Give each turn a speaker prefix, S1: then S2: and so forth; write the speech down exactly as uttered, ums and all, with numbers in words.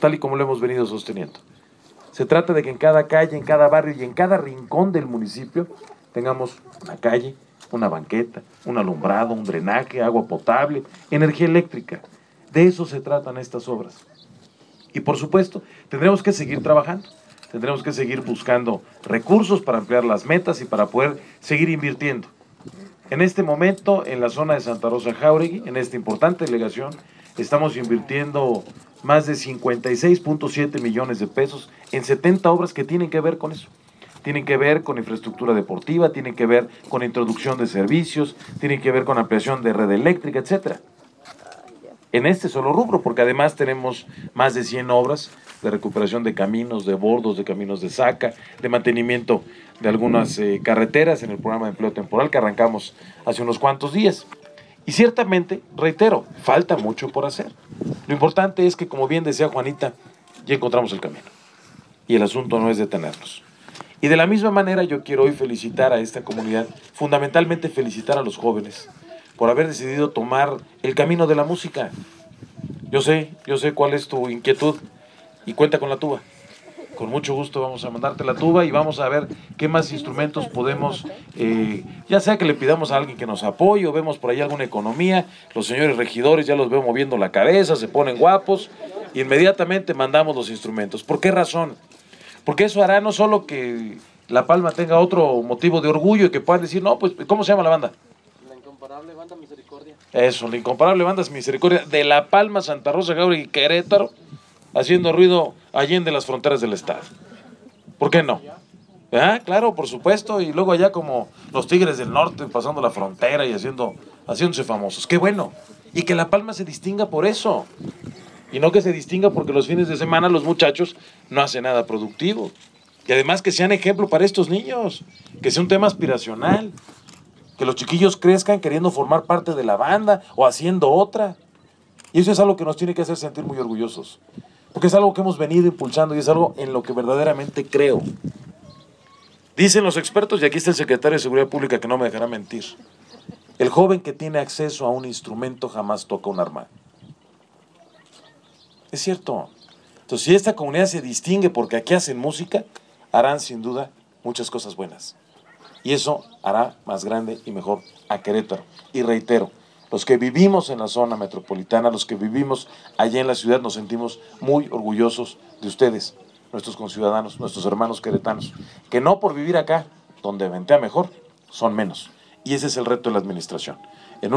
S1: tal y como lo hemos venido sosteniendo. Se trata de que en cada calle, en cada barrio y en cada rincón del municipio tengamos una calle, una banqueta, un alumbrado, un drenaje, agua potable, energía eléctrica. De eso se tratan estas obras. Y por supuesto, tendremos que seguir trabajando, tendremos que seguir buscando recursos para ampliar las metas y para poder seguir invirtiendo. En este momento, en la zona de Santa Rosa Jáuregui, en esta importante delegación, estamos invirtiendo más de cincuenta y seis punto siete millones de pesos en setenta obras que tienen que ver con eso. Tienen que ver con infraestructura deportiva, tienen que ver con introducción de servicios, tienen que ver con ampliación de red eléctrica, etcétera. En este solo rubro, porque además tenemos más de cien obras de recuperación de caminos, de bordos, de caminos de saca, de mantenimiento de algunas eh, carreteras en el programa de empleo temporal que arrancamos hace unos cuantos días. Y ciertamente, reitero, falta mucho por hacer. Lo importante es que, como bien decía Juanita, ya encontramos el camino. Y el asunto no es detenernos. Y de la misma manera yo quiero hoy felicitar a esta comunidad, fundamentalmente felicitar a los jóvenes, por haber decidido tomar el camino de la música. Yo sé, yo sé cuál es tu inquietud y cuenta con la tuba. Con mucho gusto vamos a mandarte la tuba y vamos a ver qué más instrumentos podemos, eh, ya sea que le pidamos a alguien que nos apoye o vemos por ahí alguna economía, los señores regidores ya los veo moviendo la cabeza, se ponen guapos, y inmediatamente mandamos los instrumentos. ¿Por qué razón? Porque eso hará no solo que La Palma tenga otro motivo de orgullo y que puedan decir, no, pues, ¿cómo se llama la banda?
S2: La Incomparable Banda Misericordia.
S1: Eso, la Incomparable Banda Misericordia de La Palma, Santa Rosa, Jáuregui y Querétaro, haciendo ruido allende las fronteras del estado. ¿Por qué no? Ah, claro, por supuesto, y luego allá como los Tigres del Norte pasando la frontera y haciendo, haciéndose famosos. ¡Qué bueno! Y que La Palma se distinga por eso. Y no que se distinga porque los fines de semana los muchachos no hacen nada productivo. Y además que sean ejemplo para estos niños, que sea un tema aspiracional, que los chiquillos crezcan queriendo formar parte de la banda o haciendo otra. Y eso es algo que nos tiene que hacer sentir muy orgullosos, porque es algo que hemos venido impulsando y es algo en lo que verdaderamente creo. Dicen los expertos, y aquí está el secretario de Seguridad Pública que no me dejará mentir, el joven que tiene acceso a un instrumento jamás toca un arma. Es cierto. Entonces, si esta comunidad se distingue porque aquí hacen música, harán sin duda muchas cosas buenas. Y eso hará más grande y mejor a Querétaro. Y reitero, los que vivimos en la zona metropolitana, los que vivimos allá en la ciudad, nos sentimos muy orgullosos de ustedes, nuestros conciudadanos, nuestros hermanos queretanos, que no por vivir acá, donde ventea mejor, son menos. Y ese es el reto de la administración. En